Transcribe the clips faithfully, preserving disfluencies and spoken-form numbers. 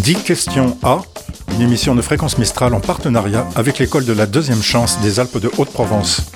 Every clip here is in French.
dix questions A, une émission de Fréquence Mistral en partenariat avec l'école de la deuxième chance des Alpes de Haute-Provence.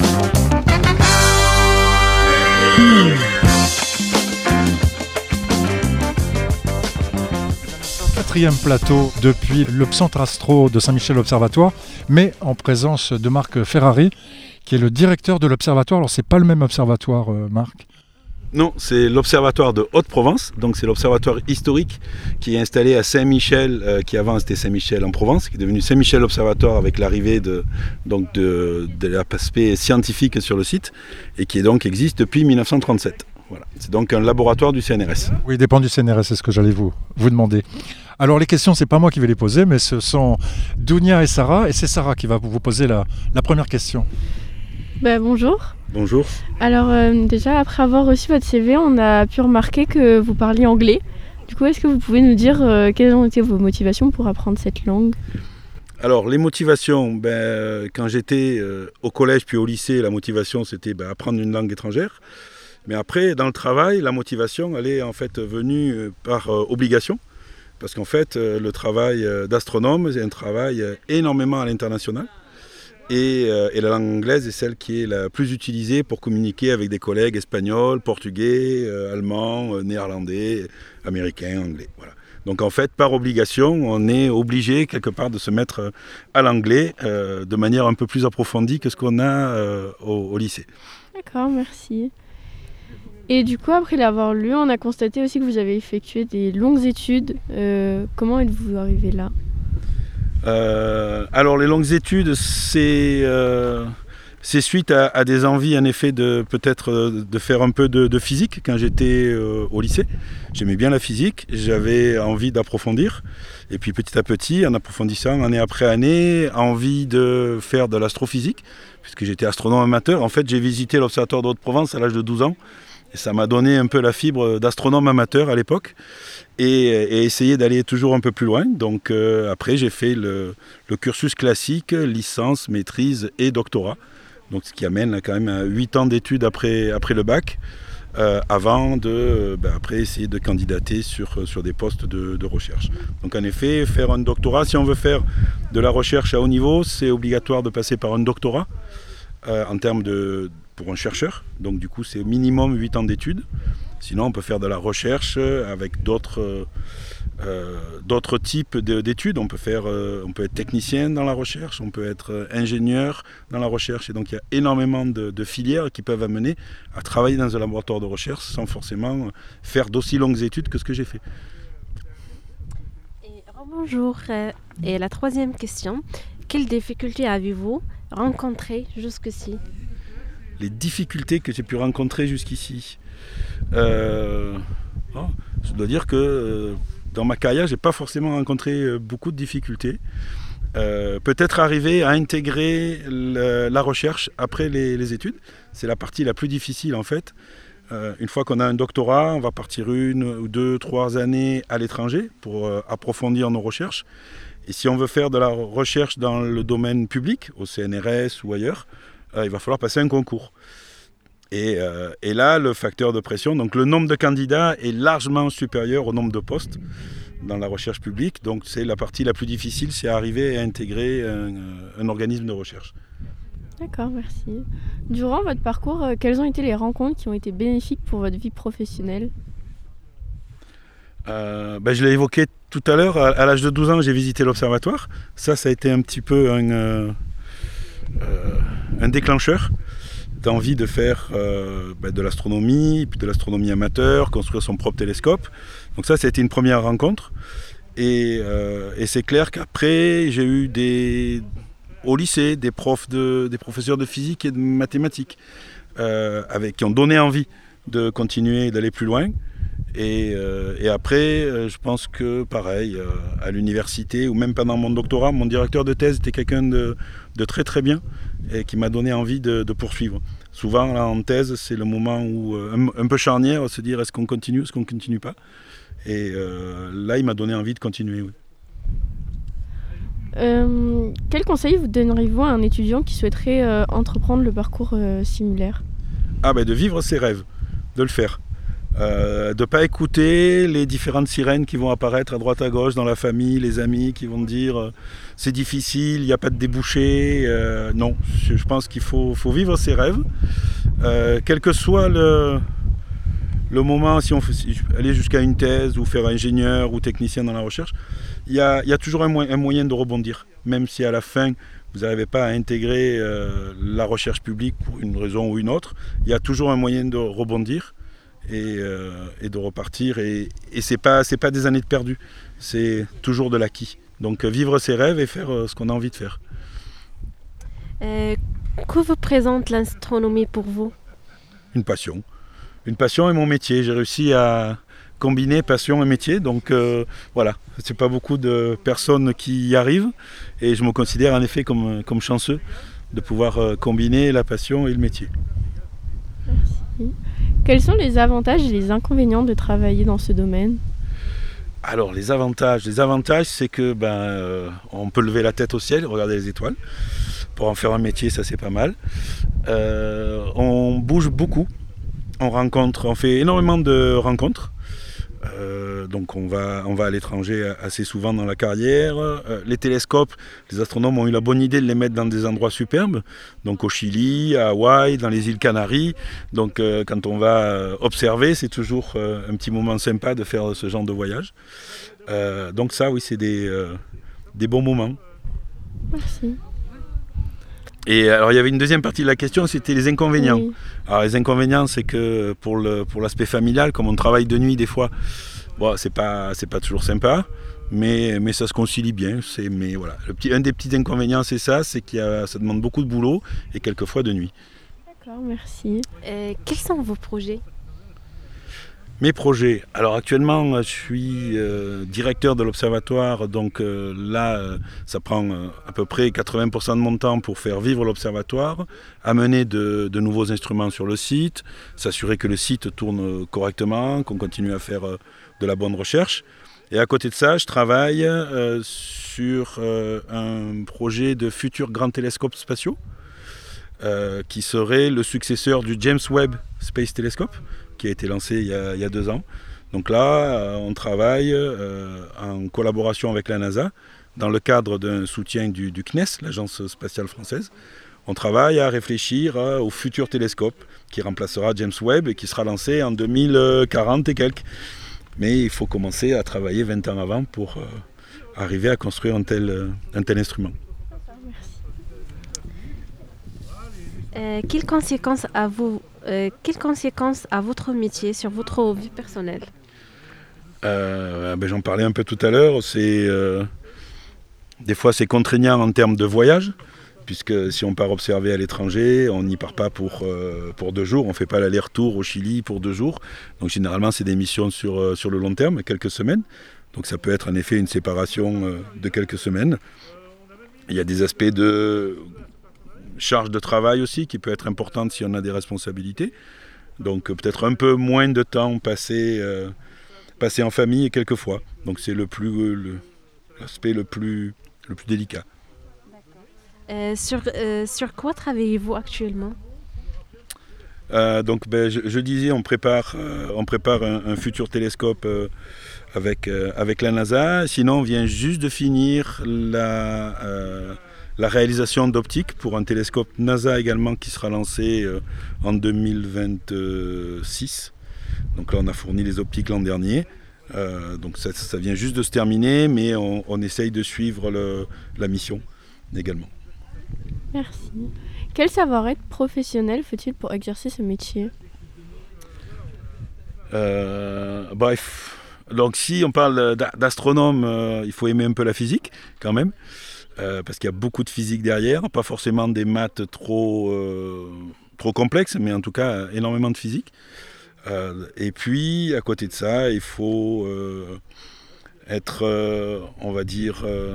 Quatrième plateau depuis le Centre Astro de Saint-Michel Observatoire, mais en présence de Marc Ferrari, qui est le directeur de l'observatoire. Alors c'est pas le même observatoire, euh, Marc? Non, c'est l'observatoire de Haute-Provence, donc c'est l'observatoire historique qui est installé à Saint-Michel, euh, qui avant c'était Saint-Michel en Provence, qui est devenu Saint-Michel Observatoire avec l'arrivée de, donc de, de l'aspect scientifique sur le site, et qui est donc existe depuis mille neuf cent trente-sept. Voilà. C'est donc un laboratoire du C N R S. Oui, il dépend du C N R S, c'est ce que j'allais vous, vous demander. Alors les questions, c'est pas moi qui vais les poser, mais ce sont Dounia et Sarah, et c'est Sarah qui va vous poser la, la première question. Bah, bonjour. Bonjour. Alors euh, déjà, après avoir reçu votre C V, on a pu remarquer que vous parliez anglais. Du coup, est-ce que vous pouvez nous dire euh, quelles ont été vos motivations pour apprendre cette langue ? Alors les motivations, ben, quand j'étais euh, au collège puis au lycée, la motivation c'était ben, apprendre une langue étrangère. Mais après, dans le travail, la motivation, elle est en fait venue par euh, obligation. Parce qu'en fait, euh, le travail d'astronome, c'est un travail énormément à l'international. Et, euh, et la langue anglaise est celle qui est la plus utilisée pour communiquer avec des collègues espagnols, portugais, euh, allemands, euh, néerlandais, américains, anglais. Voilà. Donc en fait, par obligation, on est obligé quelque part de se mettre à l'anglais euh, de manière un peu plus approfondie que ce qu'on a euh, au, au lycée. D'accord, merci. Et du coup, après l'avoir lu, on a constaté aussi que vous avez effectué des longues études. Euh, comment êtes-vous arrivé là ? Euh, alors les longues études, c'est, euh, c'est suite à, à des envies en effet de peut-être de faire un peu de, de physique quand j'étais euh, au lycée. J'aimais bien la physique, j'avais envie d'approfondir. Et puis petit à petit, en approfondissant année après année, envie de faire de l'astrophysique, puisque j'étais astronome amateur. En fait, j'ai visité l'Observatoire de Haute-Provence à l'âge de douze ans. Et ça m'a donné un peu la fibre d'astronome amateur à l'époque et, et essayé d'aller toujours un peu plus loin. Donc euh, après j'ai fait le, le cursus classique, licence, maîtrise et doctorat. Donc ce qui amène là, quand même à huit ans d'études après, après le bac, euh, avant de ben, après essayer de candidater sur, sur des postes de, de recherche. Donc en effet, faire un doctorat, si on veut faire de la recherche à haut niveau, c'est obligatoire de passer par un doctorat euh, en termes de... pour un chercheur, donc du coup c'est minimum huit ans d'études. Sinon on peut faire de la recherche avec d'autres, euh, d'autres types de, d'études. On peut, faire, euh, on peut être technicien dans la recherche, on peut être ingénieur dans la recherche. Et donc il y a énormément de, de filières qui peuvent amener à travailler dans un laboratoire de recherche sans forcément faire d'aussi longues études que ce que j'ai fait. Et bonjour. Et la troisième question, quelles difficultés avez-vous rencontrées jusqu'ici ? Les difficultés que j'ai pu rencontrer jusqu'ici. Euh, oh, je dois dire que euh, dans ma carrière, je n'ai pas forcément rencontré euh, beaucoup de difficultés. Euh, peut-être arriver à intégrer le, la recherche après les, les études. C'est la partie la plus difficile en fait. Euh, une fois qu'on a un doctorat, on va partir une ou deux, trois années à l'étranger pour euh, approfondir nos recherches. Et si on veut faire de la recherche dans le domaine public, au C N R S ou ailleurs, Euh, il va falloir passer un concours. Et, euh, et là, le facteur de pression, donc le nombre de candidats est largement supérieur au nombre de postes dans la recherche publique. Donc c'est la partie la plus difficile, c'est arriver à intégrer un, un organisme de recherche. D'accord, merci. Durant votre parcours, euh, quelles ont été les rencontres qui ont été bénéfiques pour votre vie professionnelle ? euh, ben, Je l'ai évoqué tout à l'heure, à, à l'âge de douze ans, j'ai visité l'observatoire. Ça, ça a été un petit peu un... Euh, Euh, un déclencheur d'envie de faire euh, bah, de l'astronomie, puis de l'astronomie amateur, construire son propre télescope. Donc ça, c'était une première rencontre. Et, euh, et c'est clair qu'après, j'ai eu des, au lycée des, profs de, des professeurs de physique et de mathématiques euh, avec, qui ont donné envie de continuer et d'aller plus loin. Et, euh, et après, euh, je pense que pareil, euh, à l'université ou même pendant mon doctorat, mon directeur de thèse était quelqu'un de, de très très bien et qui m'a donné envie de, de poursuivre. Souvent, là, en thèse, c'est le moment où euh, un, un peu charnière, se dire est-ce qu'on continue, est-ce qu'on ne continue pas. Et euh, là, il m'a donné envie de continuer. Oui. Euh, quel conseil vous donneriez-vous à un étudiant qui souhaiterait euh, entreprendre le parcours euh, similaire ? Ah ben de vivre ses rêves, de le faire. Euh, de ne pas écouter les différentes sirènes qui vont apparaître à droite à gauche dans la famille, les amis qui vont dire euh, c'est difficile, il n'y a pas de débouché. Euh, non, je, je pense qu'il faut, faut vivre ses rêves. Euh, quel que soit le, le moment, si on fait, si aller jusqu'à une thèse ou faire ingénieur ou technicien dans la recherche, il y a, il y a toujours un, mo- un moyen de rebondir. Même si à la fin, vous n'arrivez pas à intégrer euh, la recherche publique pour une raison ou une autre, il y a toujours un moyen de rebondir. Et, euh, et de repartir. Et, et ce n'est pas, c'est pas des années de perdu, c'est toujours de l'acquis. Donc vivre ses rêves et faire euh, ce qu'on a envie de faire. Euh, que vous présente l'astronomie pour vous? Une passion. Une passion et mon métier. J'ai réussi à combiner passion et métier. Donc euh, voilà, ce n'est pas beaucoup de personnes qui y arrivent. Et je me considère en effet comme, comme chanceux de pouvoir euh, combiner la passion et le métier. Merci. Quels sont les avantages et les inconvénients de travailler dans ce domaine? Alors les avantages, les avantages c'est que ben, euh, on peut lever la tête au ciel, regarder les étoiles. Pour en faire un métier, ça c'est pas mal. Euh, on bouge beaucoup, on rencontre, on fait énormément de rencontres. Euh, donc on va, on va à l'étranger assez souvent dans la carrière. Euh, les télescopes, les astronomes ont eu la bonne idée de les mettre dans des endroits superbes, donc au Chili, à Hawaï, dans les îles Canaries. Donc euh, quand on va observer, c'est toujours euh, un petit moment sympa de faire ce genre de voyage. Euh, donc ça, oui, c'est des, euh, des bons moments. Merci. Et alors il y avait une deuxième partie de la question, c'était les inconvénients. Oui. Alors les inconvénients, c'est que pour, le, pour l'aspect familial, comme on travaille de nuit des fois, bon, c'est pas, c'est pas toujours sympa, mais, mais ça se concilie bien. C'est, mais voilà. Le petit, un des petits inconvénients, c'est ça, c'est que ça demande beaucoup de boulot et quelquefois de nuit. D'accord, merci. Euh, quels sont vos projets? Mes projets. Alors actuellement, je suis euh, directeur de l'observatoire, donc euh, là, euh, ça prend euh, à peu près quatre-vingts pour cent de mon temps pour faire vivre l'observatoire, amener de, de nouveaux instruments sur le site, s'assurer que le site tourne correctement, qu'on continue à faire euh, de la bonne recherche. Et à côté de ça, je travaille euh, sur euh, un projet de futurs grands télescopes spatiaux, euh, qui serait le successeur du James Webb Space Telescope, qui a été lancé il y a, il y a deux ans. Donc là, euh, on travaille euh, en collaboration avec la NASA, dans le cadre d'un soutien du, du C N E S, l'Agence spatiale française. On travaille à réfléchir euh, au futur télescope qui remplacera James Webb et qui sera lancé en deux mille quarante et quelques. Mais il faut commencer à travailler vingt ans avant pour euh, arriver à construire un tel, un tel instrument. Euh, quelles conséquences a vous, euh, quelles conséquences a votre métier sur votre vie personnelle? euh, ben, J'en parlais un peu tout à l'heure. C'est, euh, des fois, c'est contraignant en termes de voyage, puisque si on part observer à l'étranger, on n'y part pas pour, euh, pour deux jours. On ne fait pas l'aller-retour au Chili pour deux jours. Donc généralement, c'est des missions sur, euh, sur le long terme, quelques semaines. Donc ça peut être en effet une séparation euh, de quelques semaines. Il y a des aspects de charge de travail aussi qui peut être importante si on a des responsabilités. Donc peut-être un peu moins de temps passé, euh, passé en famille quelquefois. Donc c'est le plus, le, l'aspect le plus, le plus délicat. Euh, sur, euh, sur quoi travaillez-vous actuellement? euh, Donc ben, je, je disais, on prépare, euh, on prépare un, un futur télescope euh, avec, euh, avec la NASA. Sinon on vient juste de finir la... Euh, la réalisation d'optiques pour un télescope NASA également qui sera lancé euh, en deux mille vingt-six. Donc là on a fourni les optiques l'an dernier. Euh, donc ça, ça vient juste de se terminer, mais on, on essaye de suivre le, la mission également. Merci. Quel savoir-être professionnel faut-il pour exercer ce métier? euh, Bref, donc si on parle d'astronome, euh, il faut aimer un peu la physique quand même. Euh, parce qu'il y a beaucoup de physique derrière, pas forcément des maths trop, euh, trop complexes, mais en tout cas énormément de physique. Euh, et puis, à côté de ça, il faut euh, être, euh, on va dire, euh,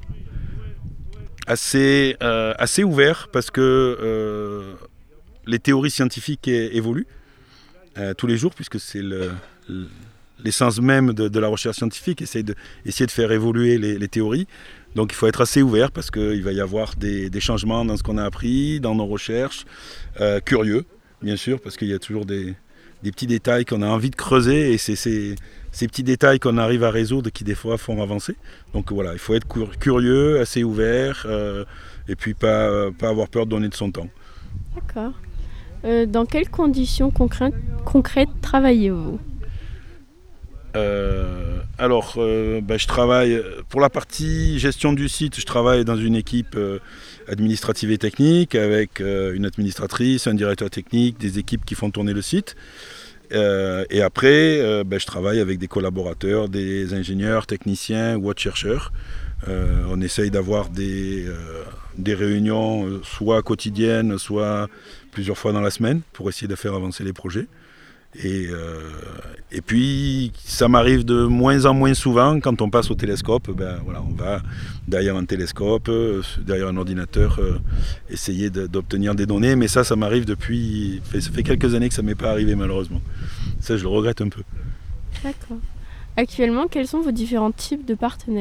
assez, euh, assez ouvert, parce que euh, les théories scientifiques é- évoluent euh, tous les jours, puisque c'est le, le, l'essence même de, de la recherche scientifique, essayer de, essayer de faire évoluer les, les théories. Donc il faut être assez ouvert parce qu'il va y avoir des, des changements dans ce qu'on a appris, dans nos recherches, euh, curieux bien sûr, parce qu'il y a toujours des, des petits détails qu'on a envie de creuser et c'est ces, ces petits détails qu'on arrive à résoudre qui des fois font avancer. Donc voilà, il faut être curieux, assez ouvert euh, et puis pas, euh, pas avoir peur de donner de son temps. D'accord. Euh, dans quelles conditions concrètes, concrètes travaillez-vous ? Euh, alors, euh, ben, je travaille pour la partie gestion du site. Je travaille dans une équipe euh, administrative et technique avec euh, une administratrice, un directeur technique, des équipes qui font tourner le site. Euh, et après, euh, ben, je travaille avec des collaborateurs, des ingénieurs, techniciens ou autres chercheurs. Euh, on essaye d'avoir des, euh, des réunions euh, soit quotidiennes, soit plusieurs fois dans la semaine pour essayer de faire avancer les projets. Et, euh, et puis, ça m'arrive de moins en moins souvent, quand on passe au télescope, ben, voilà, on va derrière un télescope, euh, derrière un ordinateur, euh, essayer de, d'obtenir des données. Mais ça, ça m'arrive depuis... Ça fait quelques années que ça ne m'est pas arrivé, malheureusement. Ça, je le regrette un peu. D'accord. Actuellement, quels sont vos différents types de partenaires ?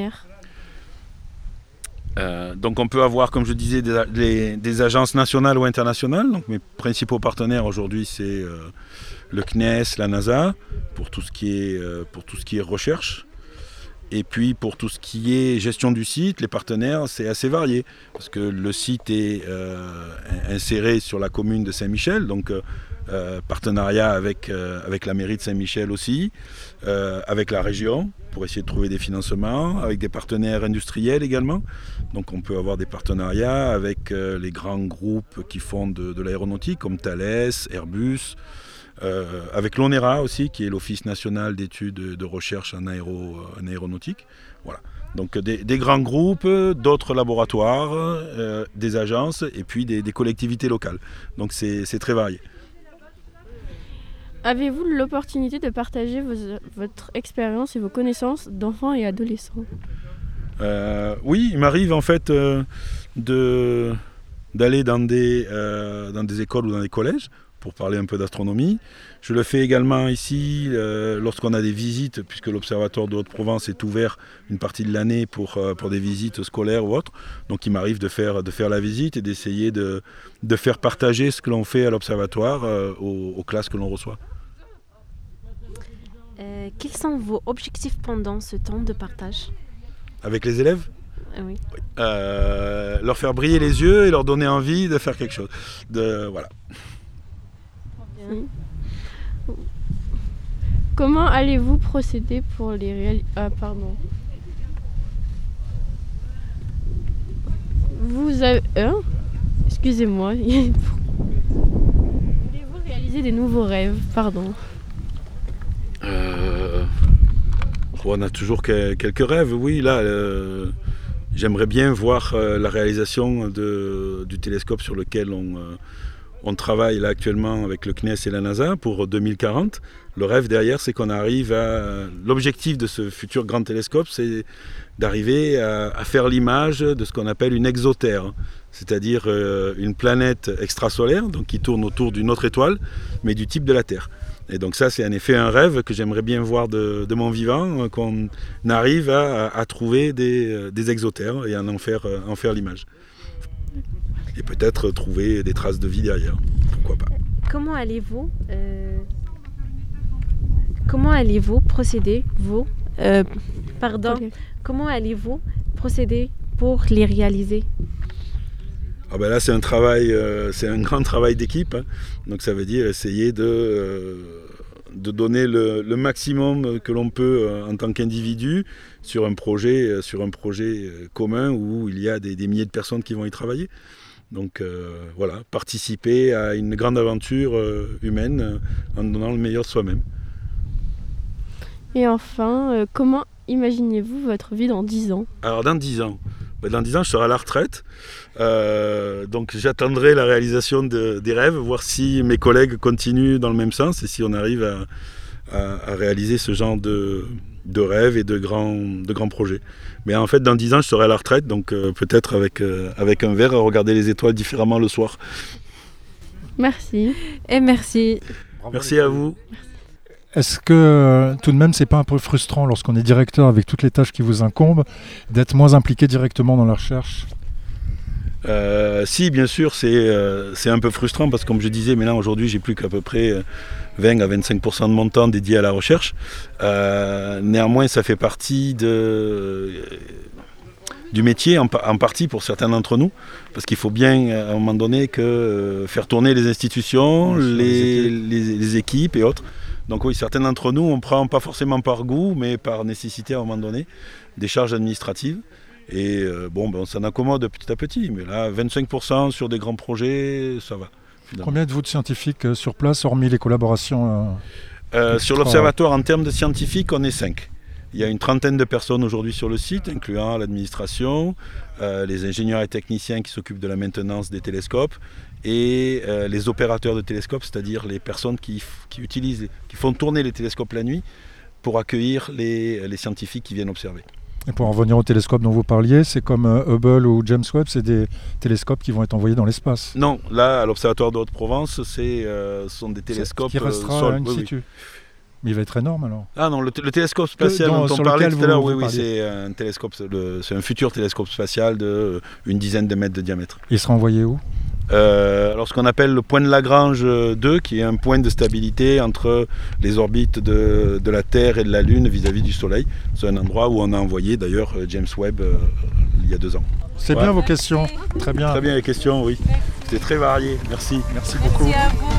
Euh, donc on peut avoir, comme je disais, des, des, des agences nationales ou internationales. Donc mes principaux partenaires aujourd'hui, c'est euh, le C N E S, la NASA, pour tout ce qui est, euh, pour tout ce qui est recherche. Et puis pour tout ce qui est gestion du site, les partenaires, c'est assez varié. Parce que le site est euh, inséré sur la commune de Saint-Michel, donc euh, partenariat avec, euh, avec la mairie de Saint-Michel aussi, euh, avec la région, pour essayer de trouver des financements, avec des partenaires industriels également. Donc on peut avoir des partenariats avec euh, les grands groupes qui font de, de l'aéronautique, comme Thales, Airbus, euh, avec l'ONERA aussi, qui est l'Office national d'études de recherche en, aéro, en aéronautique. Voilà. Donc des, des grands groupes, d'autres laboratoires, euh, des agences et puis des, des collectivités locales. Donc c'est, c'est très varié. Avez-vous l'opportunité de partager vos, votre expérience et vos connaissances d'enfants et adolescents ? euh, Oui, il m'arrive en fait euh, de, d'aller dans des, euh, dans des écoles ou dans des collèges pour parler un peu d'astronomie. Je le fais également ici euh, lorsqu'on a des visites, puisque l'Observatoire de Haute-Provence est ouvert une partie de l'année pour, euh, pour des visites scolaires ou autres. Donc il m'arrive de faire, de faire la visite et d'essayer de, de faire partager ce que l'on fait à l'Observatoire euh, aux, aux classes que l'on reçoit. Euh, quels sont vos objectifs pendant ce temps de partage ? Avec les élèves ? Oui. Euh, leur faire briller les yeux et leur donner envie de faire quelque chose. De, voilà. Comment allez-vous procéder pour les réaliser ? Ah, pardon. Vous avez... Hein ? Excusez-moi. Voulez-vous réaliser des nouveaux rêves ? Pardon. Euh... On a toujours que, quelques rêves, oui. Là, euh, j'aimerais bien voir euh, la réalisation de, du télescope sur lequel on... Euh, On travaille là actuellement avec le C N E S et la NASA pour deux mille quarante. Le rêve derrière, c'est qu'on arrive à... L'objectif de ce futur grand télescope, c'est d'arriver à, à faire l'image de ce qu'on appelle une exotère, c'est-à-dire euh, une planète extrasolaire, donc qui tourne autour d'une autre étoile, mais du type de la Terre. Et donc ça, c'est en effet un rêve que j'aimerais bien voir de, de mon vivant, qu'on arrive à, à trouver des, des exotères et à en faire, en faire l'image. Et peut-être trouver des traces de vie derrière, pourquoi pas. Comment allez-vous, euh, comment allez-vous procéder, vous, euh, pardon, okay. comment allez-vous procéder pour les réaliser ? Ah ben là, c'est un travail, euh, c'est un grand travail d'équipe, hein. Donc ça veut dire essayer de, euh, de donner le, le maximum que l'on peut euh, en tant qu'individu sur un projet, euh, sur un projet commun où il y a des, des milliers de personnes qui vont y travailler. Donc euh, voilà, participer à une grande aventure euh, humaine euh, en donnant le meilleur de soi-même. Et enfin, euh, comment imaginez-vous votre vie dans dix ans ? Alors dans dix ans, ben dans dix ans je serai à la retraite. Euh, donc j'attendrai la réalisation de, des rêves, voir si mes collègues continuent dans le même sens et si on arrive à, à, à réaliser ce genre de, de rêves et de grands, de grands projets. Mais en fait, dans dix ans, je serai à la retraite, donc euh, peut-être avec, euh, avec un verre, à regarder les étoiles différemment le soir. Merci. Et merci. Merci à vous. Est-ce que tout de même, c'est pas un peu frustrant lorsqu'on est directeur avec toutes les tâches qui vous incombent, d'être moins impliqué directement dans la recherche ? Euh, si, bien sûr, c'est euh, c'est un peu frustrant parce que comme je disais, maintenant aujourd'hui j'ai plus qu'à peu près vingt à vingt-cinq pour cent de mon temps dédié à la recherche. Euh, néanmoins, ça fait partie de, euh, du métier en, en partie pour certains d'entre nous, parce qu'il faut bien à un moment donné que, euh, faire tourner les institutions, les, les, équipes. Les, les équipes et autres. Donc oui, certains d'entre nous, on prend pas forcément par goût, mais par nécessité à un moment donné, des charges administratives. Et euh, bon, ben, on s'en accommode petit à petit, mais là, vingt-cinq pour cent sur des grands projets, ça va. Finalement. Combien êtes-vous de scientifiques euh, sur place, hormis les collaborations euh, euh, Sur l'observatoire, en termes de scientifiques, on est cinq. Il y a une trentaine de personnes aujourd'hui sur le site, incluant l'administration, euh, les ingénieurs et techniciens qui s'occupent de la maintenance des télescopes et euh, les opérateurs de télescopes, c'est-à-dire les personnes qui, qui utilisent, qui font tourner les télescopes la nuit pour accueillir les, les scientifiques qui viennent observer. Et pour en revenir aux télescopes dont vous parliez, c'est comme euh, Hubble ou James Webb, c'est des télescopes qui vont être envoyés dans l'espace. Non, là, à l'Observatoire de Haute-Provence, c'est, euh, ce sont des télescopes... Qui restera euh, sol, in oui, situ. Oui. Mais il va être énorme alors. Ah non, le, t- le télescope spatial dans, dont on parlait tout à l'heure, oui, oui, parliez. c'est un télescope, le, c'est un futur télescope spatial de euh, une dizaine de mètres de diamètre. Il sera envoyé où ? Euh, alors ce qu'on appelle le point de Lagrange deux, qui est un point de stabilité entre les orbites de, de la Terre et de la Lune vis-à-vis du Soleil. C'est un endroit où on a envoyé d'ailleurs James Webb euh, il y a deux ans. C'est ouais. bien vos questions, très bien. Très bien les questions, oui. C'était très varié, merci. Merci beaucoup. Merci à vous.